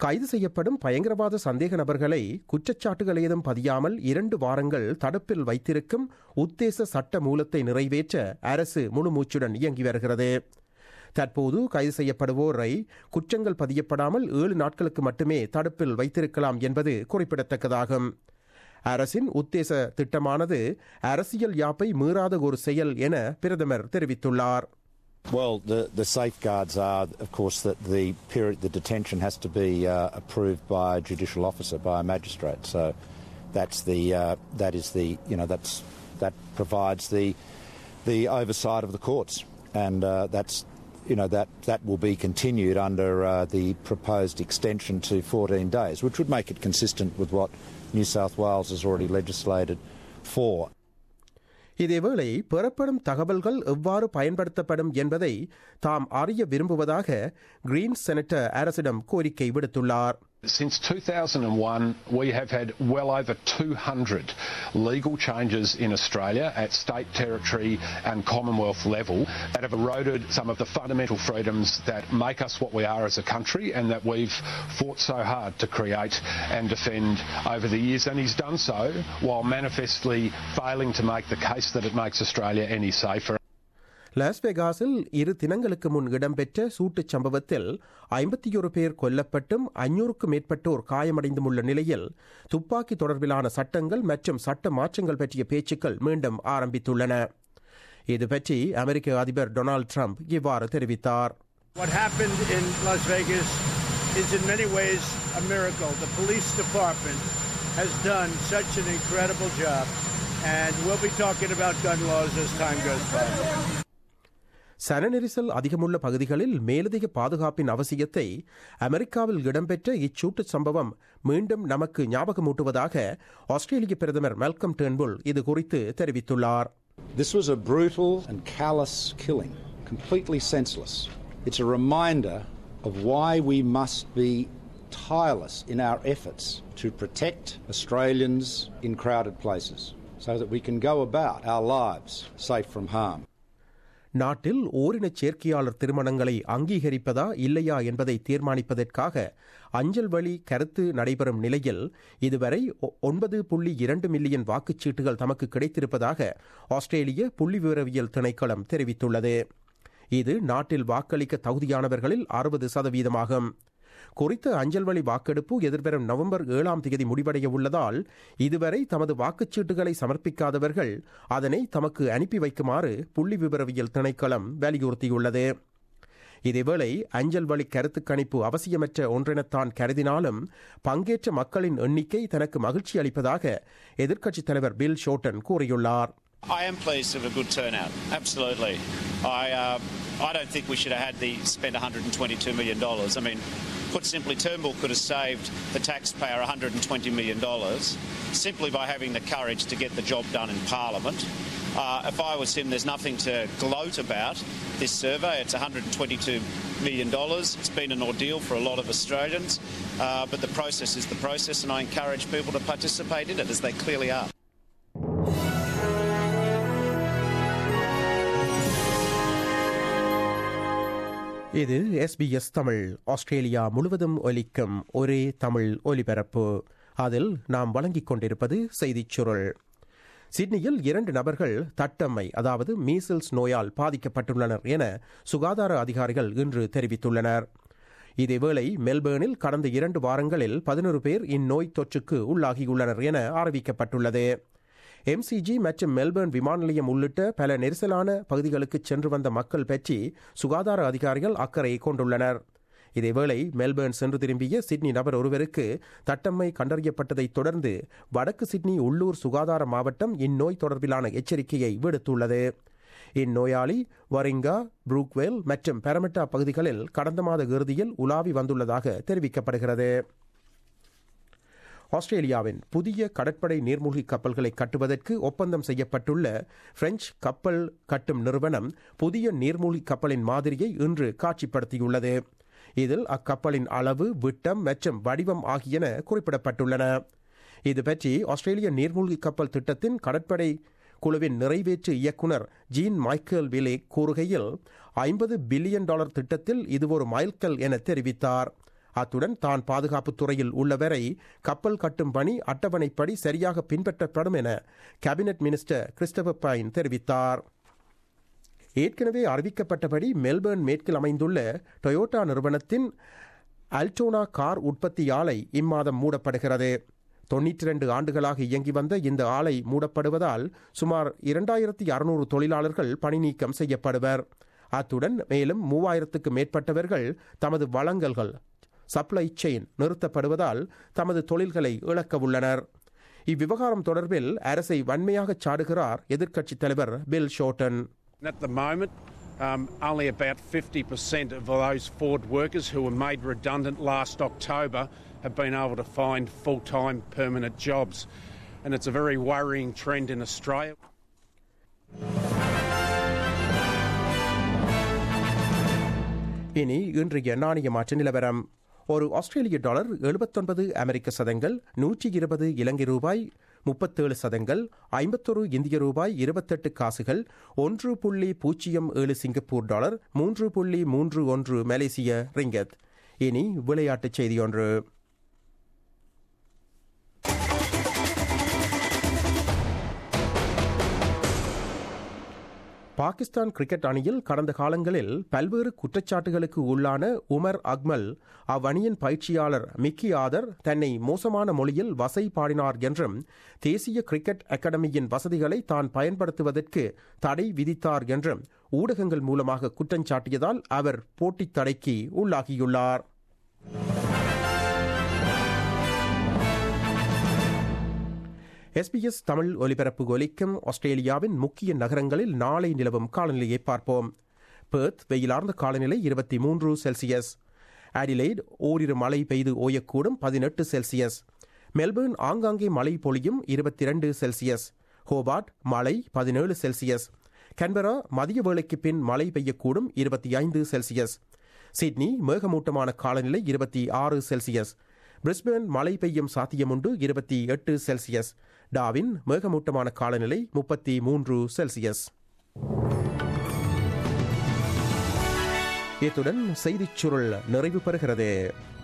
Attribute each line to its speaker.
Speaker 1: கைது செய்யப்படும் பயங்கரவாத சந்தேக நபர்களை குற்றச்சாட்டுகள் ஏதும் பதியாமல் 2 வாரங்கள் தடுப்பில் வைத்திருக்கும் உத்தேச சட்ட மூலத்தை நிறைவேற்ற அரசு முழுமூச்சுடன் இயங்கி வருகிறது. தற்போது கைது செய்யப்படுவோரை குற்றங்கள் பதியப்படாமல் 7 நாட்களுக்கு மட்டுமே தடுப்பில் வைத்திருக்கலாம் என்பது குறிப்பிடத்தக்கதாகும். அரசின் உத்தேச திட்டமானது அரசியல் யாப்பை மீறாத ஒரு செயல் என பிரதமர் தெரிவித்துள்ளார்.
Speaker 2: Well, the safeguards are, of course, that the detention has to be approved by a judicial officer, by a magistrate. So that provides the oversight of the courts, and that will be continued under the proposed extension to 14 days, which would make it consistent with what New South Wales has already legislated for.
Speaker 1: இதேவேளை பெறப்படும் தகவல்கள் எவ்வாறு பயன்படுத்தப்படும் என்பதை தாம் அறிய விரும்புவதாக Green's senator அரசிடம் கோரிக்கை விடுத்துள்ளார்.
Speaker 3: Since 2001, we have had well over 200 legal changes in Australia at state, territory and Commonwealth level that have eroded some of the fundamental freedoms that make us what we are as a country and that we've fought so hard to create and defend over the years. And he's done so while manifestly failing to make the case that it makes Australia any safer.
Speaker 1: லாஸ் வேகாஸில் 2 தினங்களுக்கு முன் இடம்பெற்ற சூட்டுச் சம்பவத்தில் 51 பேர் கொல்லப்பட்டும் 500க்கும் மேற்பட்டோர் காயமடைந்தும் உள்ள நிலையில் துப்பாக்கி தொடர்பிலான சட்டங்கள் மற்றும் சட்ட மாற்றங்கள் பற்றிய பேச்சுக்கள் மீண்டும் ஆரம்பித்துள்ளன. இது பற்றி அமெரிக்க அதிபர் டொனால்ட் ட்ரம்ப் இவ்வாறு தெரிவித்தார்.
Speaker 4: What happened in Las Vegas is in many ways a miracle. The police department has done such an incredible job, and we'll be talking about gun laws as time goes by.
Speaker 1: சன நெரிசல் அதிகமுள்ள பகுதிகளில் மேலதிக பாதுகாப்பின் அவசியத்தை அமெரிக்காவில் இடம்பெற்ற இச்சூட்டுச் சம்பவம் மீண்டும் நமக்கு ஞாபகமூட்டுவதாக ஆஸ்திரேலிய பிரதமர் மால்கம் டர்ன்புல் இது குறித்து தெரிவித்துள்ளார்.
Speaker 2: This was a brutal and callous killing, completely senseless. It's a reminder of why we must be tireless in our efforts to protect Australians in crowded places so that we can go about our lives safe from harm.
Speaker 1: நாட்டில் ஓரினச் சேர்க்கையாளர் திருமணங்களை அங்கீகரிப்பதா இல்லையா என்பதை தீர்மானிப்பதற்காக அஞ்சல் வழி கருத்து நடைபெறும் நிலையில் இதுவரை 9.2 மில்லியன் வாக்குச்சீட்டுகள் தமக்கு கிடைத்திருப்பதாக ஆஸ்திரேலிய புள்ளிவிவரவியல் திணைக்களம் தெரிவித்துள்ளது. இது நாட்டில் வாக்களிக்க தகுதியானவர்களில் 60%. குறித்த அஞ்சல் வழி வாக்கெடுப்பு எதிர்வரும் நவம்பர் 7ஆம் தேதி முடிவடைய உள்ளதால் இதுவரை தமது வாக்குச்சீட்டுகளை சமர்ப்பிக்காதவர்கள் அதனை தமக்கு அனுப்பி வைக்குமாறு புள்ளி விவரவியல் திணைக்களம் வலியுறுத்தியுள்ளது. இதேவேளை அஞ்சல் வழி கருத்து கணிப்பு அவசியமற்ற ஒன்றெனத்தான் கருதினாலும் பங்கேற்ற மக்களின் எண்ணிக்கை தனக்கு மகிழ்ச்சி அளிப்பதாக எதிர்க்கட்சித் தலைவர் பில் ஷோர்டன் கூறியுள்ளார்.
Speaker 5: I am pleased with a good turnout. Absolutely. I don't think we should have spent $122 million. I mean, put simply, Turnbull could have saved the taxpayer $120 million simply by having the courage to get the job done in Parliament. If I was him, there's nothing to gloat about this survey. It's $122 million. It's been an ordeal for a lot of Australians, but the process is the process, and I encourage people to participate in it, as they clearly are.
Speaker 1: இது SBS தமிழ், Australia முழுவதும் ஒலிக்கும் ஒரே தமிழ் ஒலிபரப்பு. அதில் நாம் வழங்கிக் கொண்டிருப்பது செய்திச் சுருள். சிட்னியில் 2 நபர்கள் தட்டம்மை அதாவது மீசல்ஸ் நோயால் பாதிக்கப்பட்டுள்ளனர் என சுகாதார அதிகாரிகள் இன்று தெரிவித்துள்ளனர். இதேவேளை மெல்பேர்னில் கடந்த 2 வாரங்களில் 11 பேர் இந்நோய் தொற்றுக்கு உள்ளாகியுள்ளனர் என அறிவிக்கப்பட்டுள்ளது. MCG மற்றும் மெல்பேர்ன் விமான நிலையம் உள்ளிட்ட பல நெரிசலான பகுதிகளுக்கு சென்று வந்த மக்கள் பற்றி சுகாதார அதிகாரிகள் அக்கறை கொண்டுள்ளனர். இதேவேளை மெல்பேர்ன் சென்று திரும்பிய சிட்னி நபர் ஒருவருக்கு தட்டம்மை கண்டறியப்பட்டதைத் தொடர்ந்து வடக்கு சிட்னி உள்ளூர் சுகாதார மாவட்டம் இந்நோய் தொடர்பிலான எச்சரிக்கையை விடுத்துள்ளது. இந்நோயாளி வரிங்கா, புரூக்வெல் மற்றும் பெரமெட்டா பகுதிகளில் கடந்த மாத இறுதியில் உலாவி வந்துள்ளதாக தெரிவிக்கப்படுகிறது. ஆஸ்திரேலியாவின் புதிய கடற்படை நீர்மூழ்கி கப்பல்களை கட்டுவதற்கு ஒப்பந்தம் செய்யப்பட்டுள்ள பிரெஞ்சு கப்பல் கட்டும் நிறுவனம் புதிய நீர்மூழ்கி கப்பலின் மாதிரியை இன்று காட்சிப்படுத்தியுள்ளது. இதில் அக்கப்பலின் அளவு, விட்டம் மற்றும் வடிவம் ஆகியன குறிப்பிடப்பட்டுள்ளன. இதுபற்றி ஆஸ்திரேலிய நீர்மூழ்கி கப்பல் திட்டத்தின் கடற்படை குழுவின் நிறைவேற்று இயக்குநர் ஜீன் மைக்கேல் விலே கூறுகையில் $50 பில்லியன் திட்டத்தில் இது ஒரு மைல்கல் என தெரிவித்தார். அத்துடன் தான் பாதுகாப்புத் துறையில் உள்ளவரை கப்பல் கட்டும் பணி அட்டவணைப்படி சரியாக பின்பற்றப்படும் என கேபினெட் மினிஸ்டர் கிறிஸ்டபர் பைன் தெரிவித்தார். ஏற்கனவே அறிவிக்கப்பட்டபடி மெல்பர்ன் மேற்கில் அமைந்துள்ள டொயோட்டா நிறுவனத்தின் அல்டோனா கார் உற்பத்தி ஆலை இம்மாதம் மூடப்படுகிறது. 92 ஆண்டுகளாக இயங்கி வந்த இந்த ஆலை மூடப்படுவதால் சுமார் 2600 தொழிலாளர்கள் பணி நீக்கம் செய்யப்படுவர். அத்துடன் மேலும் 3000க்கு மேற்பட்டவர்கள் தமது வழங்கல்கள் சப்ளை செயின் நிறுத்தப்படுவதால் தமது தொழில்களை இழக்க உள்ளனர். இவ்விவகாரம் தொடர்பில் அரசை வன்மையாக சாடுகிறார் எதிர்க்கட்சித் தலைவர் Bill Shorten.
Speaker 6: At the moment, only about 50% of those Ford workers who were made redundant last October have been able to find full-time permanent jobs. And it's a very worrying trend in Australia.
Speaker 1: இனி இன்றைய நாணய மாற்று நிலவரம். ஒரு ஆஸ்திரேலிய dollar 79 அமெரிக்க சதங்கள், 120 இலங்கை ரூபாய் 37 சதங்கள், 51 இந்திய ரூபாய் 28 காசுகள், 1.07 சிங்கப்பூர் டாலர், 3.31 மலேசிய ரிங்கத். இனி விளையாட்டுச் செய்தி ஒன்று. பாகிஸ்தான் கிரிக்கெட் அணியில் கடந்த காலங்களில் பல்வேறு குற்றச்சாட்டுகளுக்கு உள்ளான உமர் அக்மல் அவ்வணியின் பயிற்சியாளர் மிக்கி ஆதர் தன்னை மோசமான மொழியில் வசை பாடினார் என்றும் தேசிய கிரிக்கெட் அகாடமியின் வசதிகளை தான் பயன்படுத்துவதற்கு தடை விதித்தார் என்றும் ஊடகங்கள் மூலமாக குற்றஞ்சாட்டியதால் அவர் போட்டித் தடைக்கு உள்ளாகியுள்ளார். SBS தமிழ் ஒலிபரப்பு ஒலிக்கும் ஆஸ்திரேலியாவின் முக்கிய நகரங்களில் நாளை நிலவும் காலநிலையை பார்ப்போம். பெர்த் வெயிலார்ந்த காலநிலை 23 செல்சியஸ். அடிலைட் ஓரிரு மழை பெய்து ஓயக்கூடும் 18 செல்சியஸ். மெல்பர்ன் ஆங்காங்கே மழை பொழியும் 22 செல்சியஸ். ஹோபார்ட் மழை 17 செல்சியஸ். கன்பரா மதிய வேளைக்கு பின் மழை பெய்யக்கூடும் 25 செல்சியஸ். சிட்னி மேகமூட்டமான காலநிலை 26 செல்சியஸ். பிரிஸ்பேன் மழை பெய்யும் சாத்தியமுண்டு 28 செல்சியஸ். டாவின் மேகமூட்டமான காலநிலை 33 செல்சியஸ். இத்துடன் செய்திச் சுருள் நிறைவு பெறுகிறது.